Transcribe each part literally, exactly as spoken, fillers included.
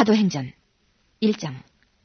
사도행전 일 장.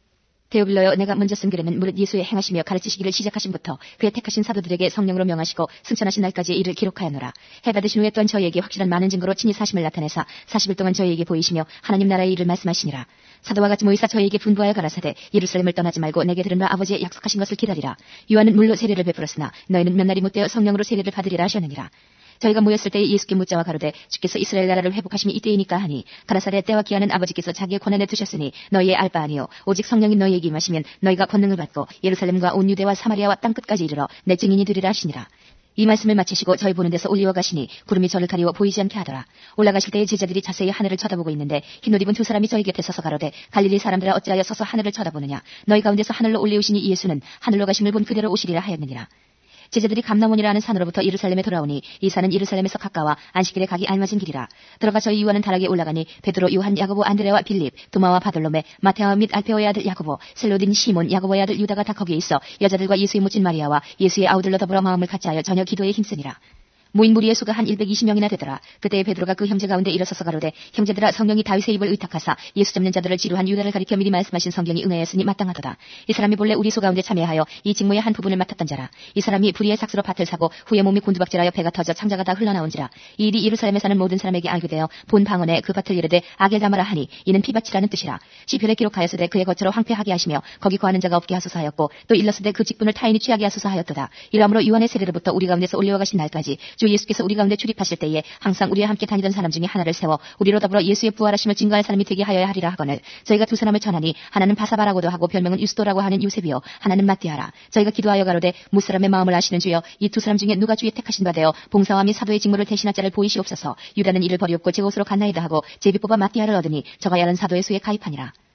데오빌러여, 내가 먼저 쓴 글에는 무릇 예수의 행하시며 가르치시기를 시작하신부터 그의 택하신 사도들에게 성령으로 명하시고 승천하신 날까지 이를 기록하였노라. 해 받으신 후에 또한 저희에게 확실한 많은 증거로 친히 사심을 나타내사 사십 일 동안 저희에게 보이시며 하나님 나라의 일을 말씀하시니라. 사도와 같이 모이사 저희에게 분부하여 가라사대 예루살렘을 떠나지 말고 내게 들은 바 아버지의 약속하신 것을 기다리라. 요한은 물로 세례를 베풀었으나 너희는 몇 날이 못되어 성령으로 세례를 받으리라 하셨느니라. 저희가 모였을 때에 예수께 묻자와 가로되 주께서 이스라엘 나라를 회복하심이 이때이니까 하니 가라사대 때와 기한은 아버지께서 자기의 권한에 두셨으니 너희의 알 바 아니요 오직 성령이 너희에게 임하시면 너희가 권능을 받고 예루살렘과 온 유대와 사마리아와 땅끝까지 이르러 내 증인이 되리라 하시니라. 이 말씀을 마치시고 저희 보는 데서 올리어 가시니 구름이 저를 가리워 보이지 않게 하더라. 올라가실 때에 제자들이 자세히 하늘을 쳐다보고 있는데 흰옷 입은 두 사람이 저희 곁에 서서 가로되 갈릴리 사람들아 어찌하여 서서 하늘을 쳐다보느냐. 너희 가운데서 하늘로 올리우신 이 예수는 하늘로 가심을 본 그대로 오시리라 하였느니라. 제자들이 감나원이라 하는 산으로부터 예루살렘에 돌아오니 이 산은 예루살렘에서 가까워 안식일에 가기 알맞은 길이라. 들어가 저희 유하는 다락에 올라가니 베드로, 요한, 야고보, 안드레와 빌립, 도마와 바돌로메, 마테아 및 알페오의 아들 야고보, 셀로딘 시몬, 야고보의 아들 유다가 다 거기에 있어 여자들과 예수의 모친 마리아와 예수의 아우들로 더불어 마음을 같이하여 저녁 기도에 힘쓰니라. 모인 무리의 수가 한 일백이십 명이나 되더라. 그때에 베드로가 그 형제 가운데 일어서서 가로되 형제들아, 성령이 다윗의 입을 의탁하사 예수 잡는 자들을 지루한 유다를 가리켜 미리 말씀하신 성경이 응하였으니 마땅하도다. 이 사람이 본래 우리 수 가운데 참여하여 이 직무의 한 부분을 맡았던 자라. 이 사람이 불의의 삭스로 밭을 사고 후에 몸이 곤두박질하여 배가 터져 창자가 다 흘러나온지라. 이 일이 예루살렘에 사는 모든 사람에게 알게 되어 본 방언에 그 밭을 이르되 악에 담아라 하니 이는 피밭이라는 뜻이라. 시편에 기록하였으되 그의 거처로 황폐하게 하시며 거기 거하는 자가 없게 하소서 하였고 또 일렀으되 그 직분을 타인이 취하게 하소서 하였도다. 이러므로 요한의 세례로부터 우리 가운데서 올려와 가신 날까지 주 예수께서 우리 가운데 출입하실 때에 항상 우리와 함께 다니던 사람 중에 하나를 세워 우리로 더불어 예수의 부활하심을 증거할 사람이 되게 하여야 하리라 하거늘 저희가 두 사람을 전하니 하나는 바사바라고도 하고 별명은 유스도라고 하는 요셉이요 하나는 마띠아라. 저희가 기도하여 가로되 무사람의 마음을 아시는 주여 이 두 사람 중에 누가 주의 택하신 바 되어 봉사와 및 사도의 직무를 대신할 자를 보이시옵소서. 유다는 이를 버리옵고 제 곳으로 갔나이다 하고 제비 뽑아 마띠아를 얻으니 저가 야른 사도의 수에 가입하니라.